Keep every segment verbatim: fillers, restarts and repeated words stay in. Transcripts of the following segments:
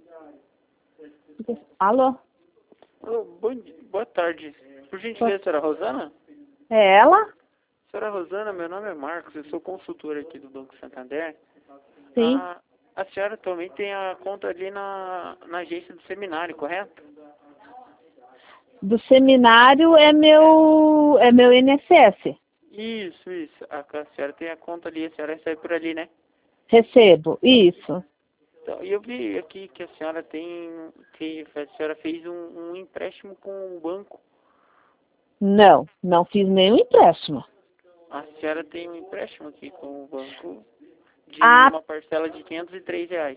Alô? Alô, bom dia, boa tarde. Por gentileza, senhora Rosana? É ela? Senhora Rosana, meu nome é Marcos, eu sou consultor aqui do Banco Santander. Sim. A, a senhora também tem a conta ali na, na agência do seminário, correto? Do seminário é meu, é meu I N S S. Isso, isso. A, a senhora tem a conta ali, a senhora recebe por ali, né? Recebo, isso. Então, e eu vi aqui que a senhora tem, que a senhora fez um, um empréstimo com o banco. Não, não fiz nenhum empréstimo. A senhora tem um empréstimo aqui com o banco de Ah, uma parcela de quinhentos e três reais.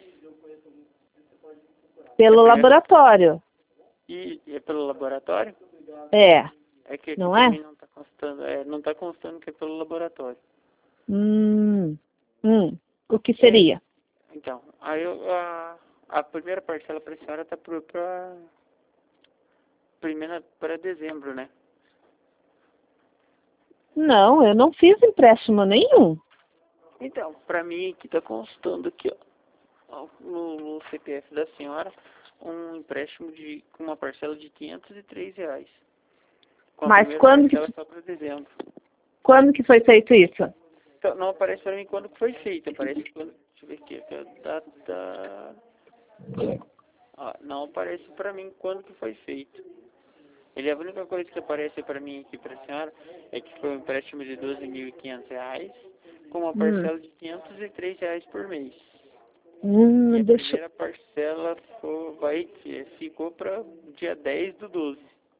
É pelo primeiro, laboratório. e é pelo laboratório? É, É que aqui não para é? mim não está constando, é, não está constando que é pelo laboratório. Hum, hum. O que É, seria? então, aí eu, a, a primeira parcela para a senhora está para primeira para dezembro, né? Não, eu não fiz empréstimo nenhum. Então, para mim aqui está constando aqui, ó, no, no C P F da senhora, um empréstimo de com uma parcela de quinhentos e três reais. Com a Mas primeira quando parcela que, só para dezembro. quando que foi feito isso? Então, não aparece para mim quando que foi feito, aparece quando, deixa eu ver aqui, que é a data, ó, não aparece para mim quando que foi feito. Ele, a única coisa que aparece para mim aqui para a senhora é que foi um empréstimo de doze mil e quinhentos reais com uma Hum, parcela de quinhentos e três reais por mês. E hum, a deixa, primeira parcela foi, vai, ficou para dia dez do doze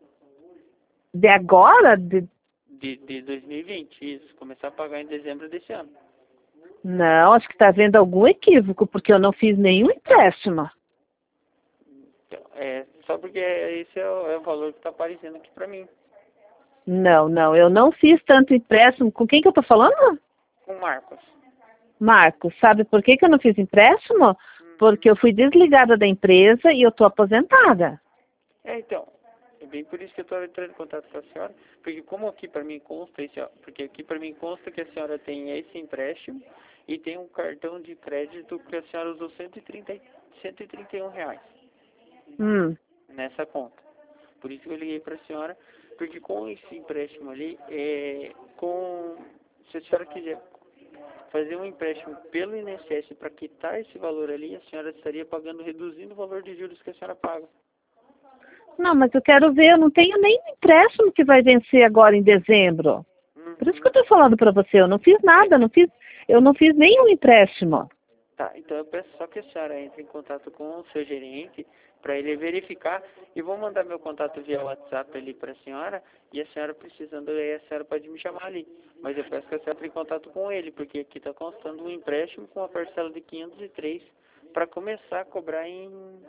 de agora? De, de, de dois mil e vinte, isso, começar a pagar em dezembro desse ano. não, acho que está havendo algum equívoco, porque eu não fiz nenhum empréstimo. Então, é, só porque esse é o, é o valor que está aparecendo aqui para mim. Não, não, eu não fiz tanto empréstimo. Com quem que eu estou falando? Com Marcos. Marcos, sabe por que que eu não fiz empréstimo? Porque eu fui desligada da empresa e eu estou aposentada. É, então, é bem por isso que eu estou entrando em contato com a senhora, porque como aqui para mim consta, esse, ó, porque aqui para mim consta que a senhora tem esse empréstimo e tem um cartão de crédito que a senhora usou cento e trinta, cento e trinta e um reais Hum. nessa conta. Por isso que eu liguei para a senhora, porque com esse empréstimo ali, é, com, se a senhora quiser fazer um empréstimo pelo I N S S para quitar esse valor ali, a senhora estaria pagando, reduzindo o valor de juros que a senhora paga. Não, mas eu quero ver, eu não tenho nem empréstimo que vai vencer agora em dezembro. Por isso que eu Uhum. estou falando para você, eu não fiz É, nada, não fiz, eu não fiz nenhum empréstimo. tá, então eu peço só que a senhora entre em contato com o seu gerente para ele verificar e vou mandar meu contato via WhatsApp ali para a senhora e a senhora precisando aí a senhora pode me chamar ali. Mas eu peço que a senhora entre em contato com ele, porque aqui está constando um empréstimo com uma parcela de quinhentos e três para começar a cobrar em,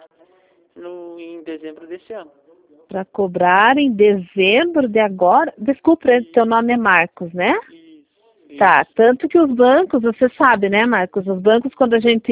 no, em dezembro desse ano. Para cobrar em dezembro de agora. Desculpa, teu nome é Marcos, né? Isso, Tá, isso. tanto que os bancos, você sabe, né, Marcos? Os bancos, quando a gente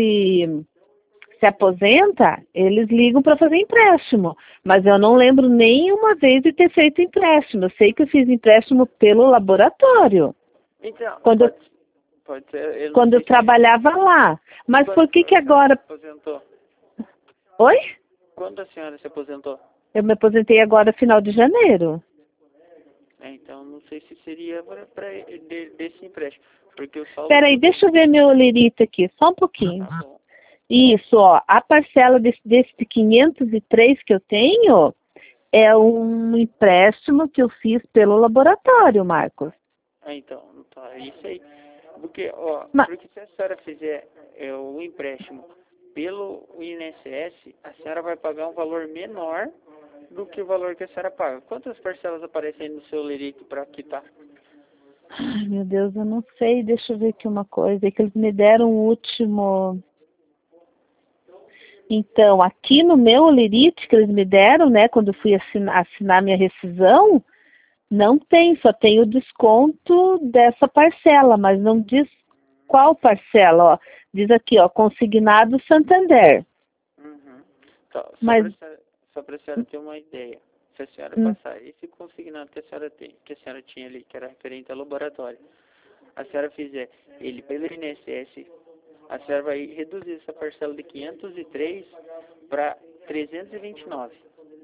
se aposenta, eles ligam para fazer empréstimo. Mas eu não lembro nenhuma vez de ter feito empréstimo. Eu sei que eu fiz empréstimo pelo laboratório, Então, quando eu, pode, pode ser, eu não quando eu sei se... trabalhava lá. Mas Quando por que que a senhora se agora... aposentou? Oi? Quando a senhora se aposentou? Eu me aposentei agora final de janeiro. É, então, não sei se seria para de, desse empréstimo, porque o saldo Peraí, que eu tô... deixa eu ver meu lirito aqui, só um pouquinho. Tá bom. Isso, ó, a parcela desse, desse de quinhentos e três que eu tenho é um empréstimo que eu fiz pelo laboratório, Marcos. É, então, tá, é isso aí. Porque, ó, Mas, porque se a senhora fizer é, o empréstimo pelo I N S S, a senhora vai pagar um valor menor do que o valor que a senhora paga. Quantas parcelas aparecem aí no seu lerito para quitar? ai, meu Deus, eu não sei, deixa eu ver aqui uma coisa, é que eles me deram o último... Então, aqui no meu lerite que eles me deram, né, quando eu fui assinar, assinar minha rescisão, não tem, só tem o desconto dessa parcela, mas não diz qual parcela, ó. Diz aqui, ó, consignado Santander. Uhum. Tá, só Mas, para só para a senhora ter uma ideia. Se a senhora hum, passar esse consignado que a senhora tem, que a senhora tinha ali, que era referente ao laboratório, a senhora fizer ele pelo I N S S, a senhora vai reduzir essa parcela de quinhentos e três para trezentos e vinte e nove.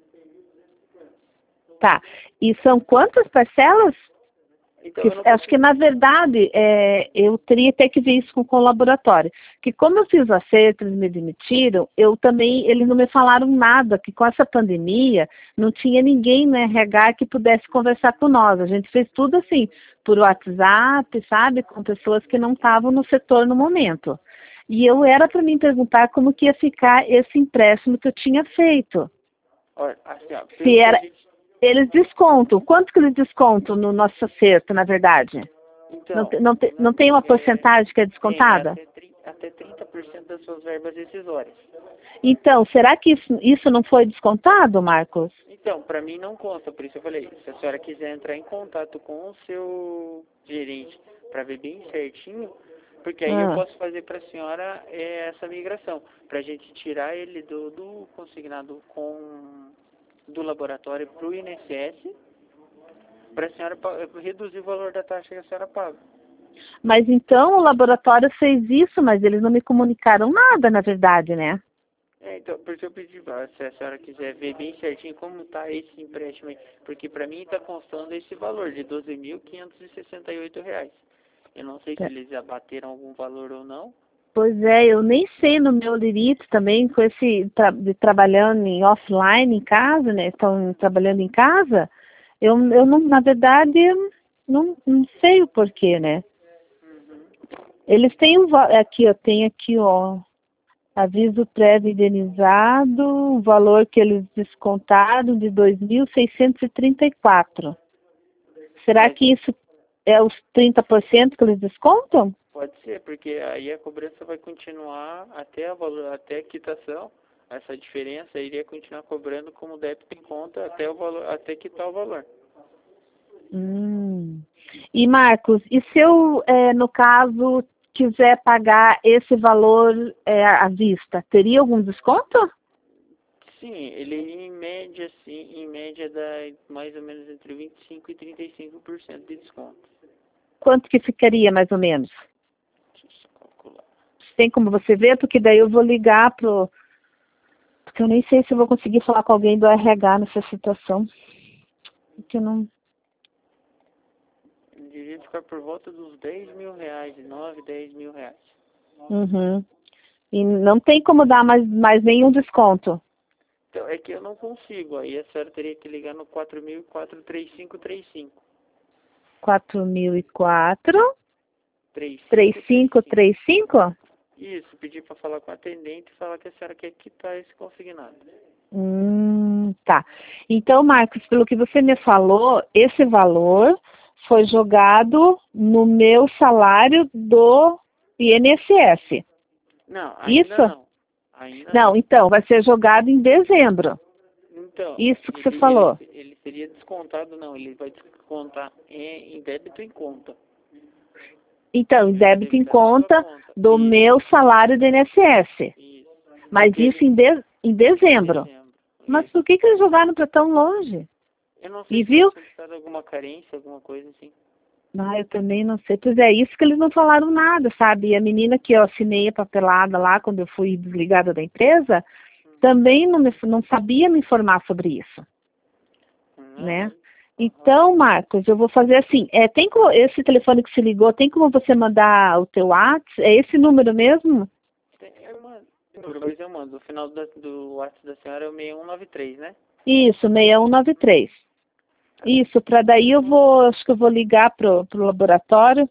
Tá. E são quantas parcelas? Então, Que, eu não acho que, na verdade, é, eu teria até que ver isso com o laboratório. Que como eu fiz o acerto, eles me demitiram, eu também, eles não me falaram nada, que com essa pandemia não tinha ninguém no R H que pudesse conversar com nós. A gente fez tudo assim, por WhatsApp, sabe, com pessoas que não estavam no setor no momento. E eu era para me perguntar como que ia ficar esse empréstimo que eu tinha feito. Olha, assim, ó, Se era... gente... Eles descontam. Quanto que eles descontam no nosso acerto, na verdade? Então, não, te, não, te, não tem uma porcentagem que é descontada? Tem até trinta por cento das suas verbas rescisórias. Então, será que isso, isso não foi descontado, Marcos? Então, para mim não consta, por isso eu falei, se a senhora quiser entrar em contato com o seu gerente para ver bem certinho, porque aí ah. eu posso fazer para a senhora é, essa migração, para a gente tirar ele do, do consignado com... do laboratório para o I N S S, para a senhora reduzir o valor da taxa que a senhora paga. Mas então o laboratório fez isso, mas eles não me comunicaram nada, na verdade, né? É, então, porque eu pedi, se a senhora quiser ver bem certinho como está esse empréstimo aí, porque para mim está constando esse valor de doze mil quinhentos e sessenta e oito reais. Eu não sei é. se eles abateram algum valor ou não. Pois é, eu nem sei no meu limite também, com esse tra de trabalhando em offline em casa, né? Estão trabalhando em casa, eu, eu não, na verdade, não, não sei o porquê, né? Uhum. Eles têm um aqui, ó, tem aqui, ó, aviso prévio indenizado, o valor que eles descontaram de dois mil seiscentos e trinta e quatro. Será é. que isso é os trinta por cento que eles descontam? Pode ser, porque aí a cobrança vai continuar até a, valor, até a quitação, essa diferença iria continuar cobrando como débito em conta até, o valor, até quitar o valor. Hum. E Marcos, e se eu, é, no caso, quiser pagar esse valor é, à vista, teria algum desconto? Sim, ele em média, sim, em média dá mais ou menos entre vinte e cinco por cento e trinta e cinco por cento de desconto. Quanto que ficaria mais ou menos? Tem como você ver, porque daí eu vou ligar pro... Porque eu nem sei se eu vou conseguir falar com alguém do R H nessa situação. Porque não... Eu diria ficar por volta dos dez mil reais, nove, dez mil reais. Uhum. E não tem como dar mais, mais nenhum desconto? Então, é que eu não consigo. Aí a senhora teria que ligar no quatro mil e quatro, três cinco três cinco. quatro mil e quatro? três cinco três cinco? Isso, pedir para falar com a atendente e falar que a senhora quer quitar esse consignado. Hum, tá. Então, Marcos, pelo que você me falou, esse valor foi jogado no meu salário do I N S S. Não, ainda Isso? não. Ainda não, não, então, vai ser jogado em dezembro. Então, Isso que ele, você falou. Ele, ele seria descontado, não, ele vai descontar em, em débito em conta. Então, débito em conta do isso. meu salário do I N S S. Isso. Mas Porque isso em, de, em dezembro. dezembro. Mas Isso. por que, que eles jogaram para tão longe? Eu não sei e se viu? solicitaram alguma carência, alguma coisa assim. Ah, eu também não sei. Pois é, isso que eles não falaram nada, sabe? E a menina que eu assinei a papelada lá, quando eu fui desligada da empresa, hum. também não, me, não sabia me informar sobre isso. Hum. Né? Então, Marcos, eu vou fazer assim, é, tem como, esse telefone que se ligou, tem como você mandar o teu WhatsApp? É esse número mesmo? Tem, eu mando. Depois eu mando. O final do, do WhatsApp da senhora é o seis um nove três, né? Isso, seis um nove três. Isso, para daí eu vou, acho que eu vou ligar pro, pro laboratório,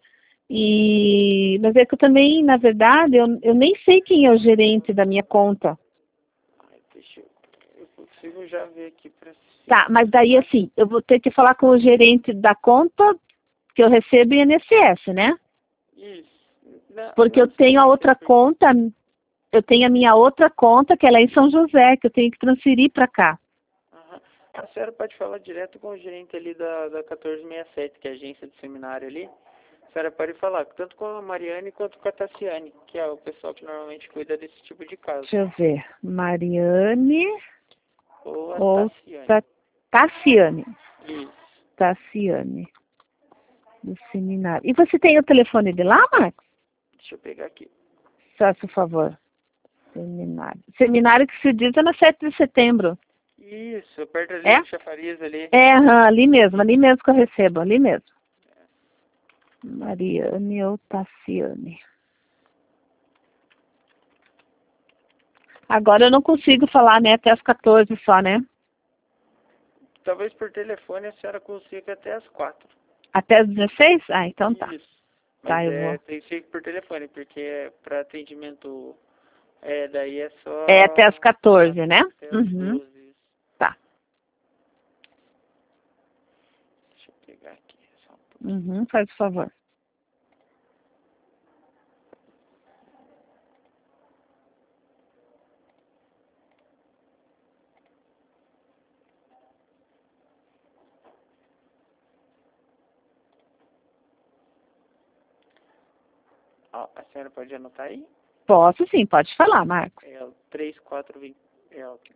e, mas é que eu também, na verdade, eu, eu nem sei quem é o gerente da minha conta. Ai, deixa eu, eu consigo já ver aqui para si. Tá, mas daí assim, eu vou ter que falar com o gerente da conta que eu recebo I N S S, né? Isso. Não, Porque não eu tenho a outra porque... conta, eu tenho a minha outra conta, que ela é em São José, que eu tenho que transferir para cá. Uhum. A senhora pode falar direto com o gerente ali da, da quatorze sessenta e sete, que é a agência de seminário ali. A senhora pode falar tanto com a Mariane quanto com a Tassiane, que é o pessoal que normalmente cuida desse tipo de caso. Deixa eu ver. Mariane ou a ou Tassiane. Ta Tassiane. Isso. Tassiane. Do seminário. E você tem o telefone de lá, Marcos? Deixa eu pegar aqui. Faça o favor. Seminário. Seminário que se diz é na sete de setembro. Isso, perto ali É? do chafariz ali. É, aham, ali mesmo, ali mesmo que eu recebo, ali mesmo. Mariane ou Tassiane. Agora eu não consigo falar, né? Até as quatorze só, né? Talvez por telefone a senhora consiga até as quatro. Até as dezesseis? Ah, então tá. Isso. Mas Tá, eu é, vou. tem que ser por telefone, porque é para atendimento, é, daí é só... É até as quatorze, né? Até as Uhum. doze. Tá. Deixa eu pegar aqui. Só um pouquinho. Uhum, faz o favor. Ó, a senhora pode anotar aí? Posso sim, pode falar, Marcos. É o três quatro vinte. É o,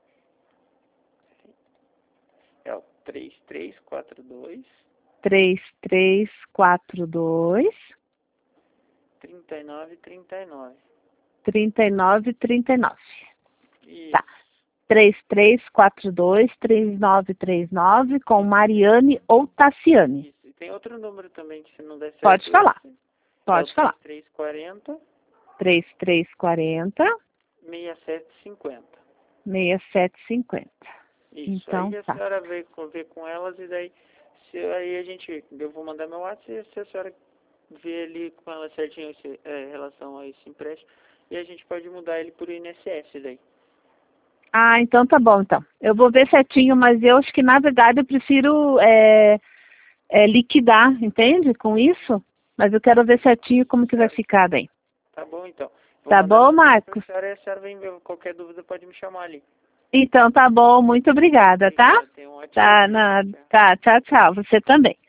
é o três três quatro dois, três três quatro dois, trinta e nove trinta e nove. trinta e nove trinta e nove. Isso. Tá. três três quatro dois, três nove três nove com Mariane ou Tassiane. Isso. E tem outro número também que se não der certo... Pode falar. esse, Pode é o falar. três três quatro zero, três três quatro zero, seis sete cinco zero. seis sete cinco zero. Isso. Então, Aí a tá. senhora vê com, vê com elas e daí se, aí a gente... Eu vou mandar meu WhatsApp e se a senhora vê ali com ela certinho esse, é, em relação a esse empréstimo e a gente pode mudar ele por I N S S daí. Ah, então tá bom, então. Eu vou ver certinho, mas eu acho que, na verdade, eu prefiro é, é, liquidar, entende? Com isso. Mas eu quero ver certinho como que vai ficar daí. Tá bom, então. Vou Tá mandar bom, mensagem Marcos? pra senhora e a senhora vem ver. Qualquer dúvida pode me chamar ali. Então tá bom, muito obrigada, tá? Tenha um ótimo Tá, dia. na, Tchau. tá, tchau, tchau. Você também.